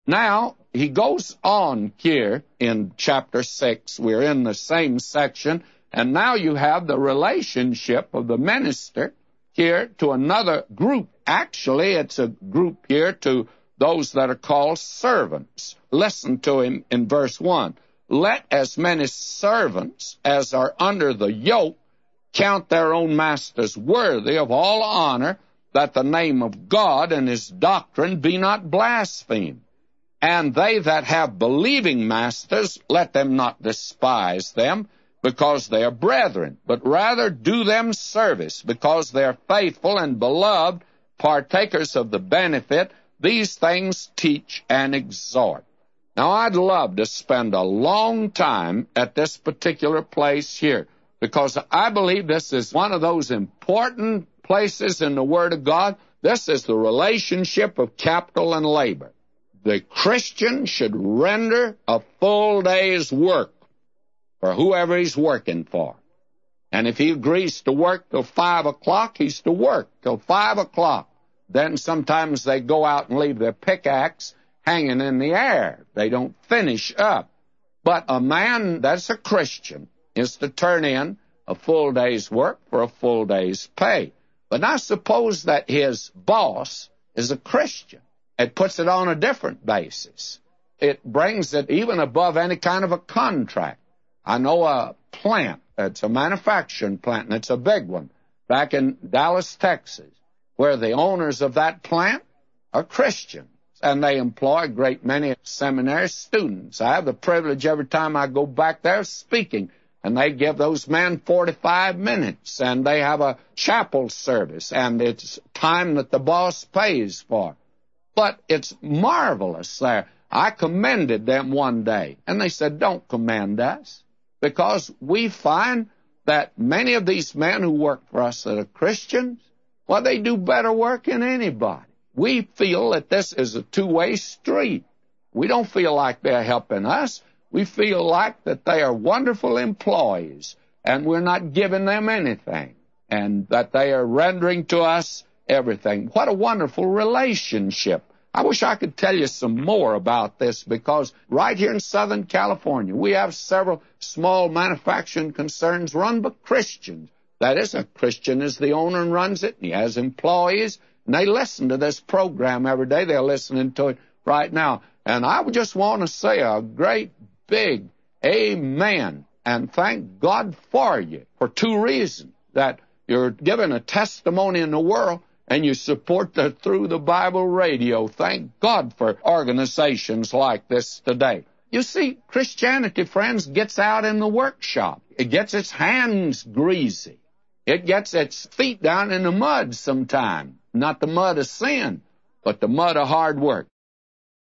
Now, he goes on here in chapter 6. We're in the same section, and now you have the relationship of the minister here to another group. Actually, it's a group here to those that are called servants. Listen to him in verse 1. Let as many servants as are under the yoke count their own masters worthy of all honor, that the name of God and his doctrine be not blasphemed. And they that have believing masters, let them not despise them, because they are brethren, but rather do them service, because they are faithful and beloved, partakers of the benefit. These things teach and exhort. Now, I'd love to spend a long time at this particular place here, because I believe this is one of those important places in the Word of God. This is the relationship of capital and labor. The Christian should render a full day's work for whoever he's working for. And if he agrees to work till 5 o'clock, he's to work till 5 o'clock. Then sometimes they go out and leave their pickaxe hanging in the air. They don't finish up. But a man that's a Christian is to turn in a full day's work for a full day's pay. But now suppose that his boss is a Christian. It puts it on a different basis. It brings it even above any kind of a contract. I know a plant, it's a manufacturing plant, and it's a big one, back in Dallas, Texas, where the owners of that plant are Christians, and they employ a great many seminary students. I have the privilege every time I go back there speaking, and they give those men 45 minutes, and they have a chapel service, and it's time that the boss pays for. But it's marvelous there. I commended them one day, and they said, don't commend us, because we find that many of these men who work for us that are Christians, well, they do better work than anybody. We feel that this is a two-way street. We don't feel like they're helping us. We feel like that they are wonderful employees, and we're not giving them anything, and that they are rendering to us everything. What a wonderful relationship. I wish I could tell you some more about this, because right here in Southern California, we have several small manufacturing concerns run by Christians. That is, a Christian is the owner and runs it, and he has employees, and they listen to this program every day. They're listening to it right now. And I would just want to say a great big amen, and thank God for you for two reasons: that you're giving a testimony in the world, and you support through the Bible radio. Thank God for organizations like this today. You see, Christianity, friends, gets out in the workshop. It gets its hands greasy. It gets its feet down in the mud sometime. Not the mud of sin, but the mud of hard work.